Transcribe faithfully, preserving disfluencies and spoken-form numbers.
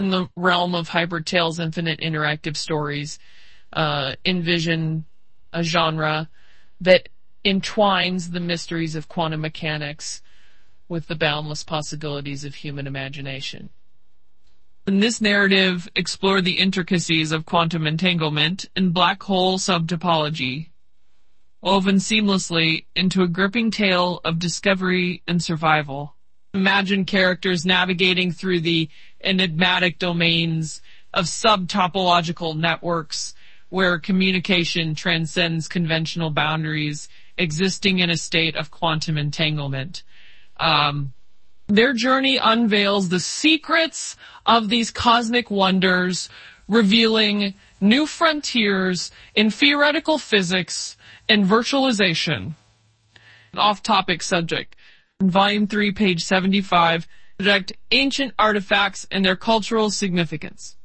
In the realm of Hybrid Tales Infinite Interactive Stories, uh, envision a genre that entwines the mysteries of quantum mechanics with the boundless possibilities of human imagination. In this narrative, explore the intricacies of quantum entanglement and black hole subtopology, woven seamlessly into a gripping tale of discovery and survival. Imagine characters navigating through the enigmatic domains of subtopological networks where communication transcends conventional boundaries, existing in a state of quantum entanglement. Um, their journey unveils the secrets of these cosmic wonders, revealing new frontiers in theoretical physics and virtualization. An off-topic subject. In Volume three, page seventy-five, subject Ancient Artifacts and Their Cultural Significance.